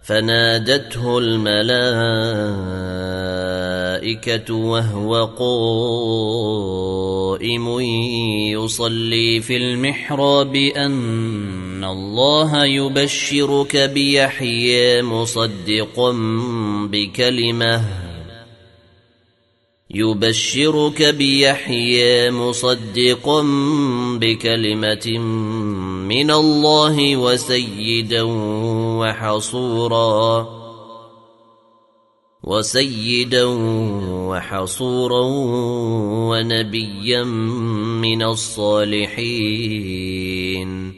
فنادته الملائكة وهو قائم يصلي في المحراب أن الله يبشرك بيحيى مصدقا بكلمة من الله وسيدا وحصورا ونبيا من الصالحين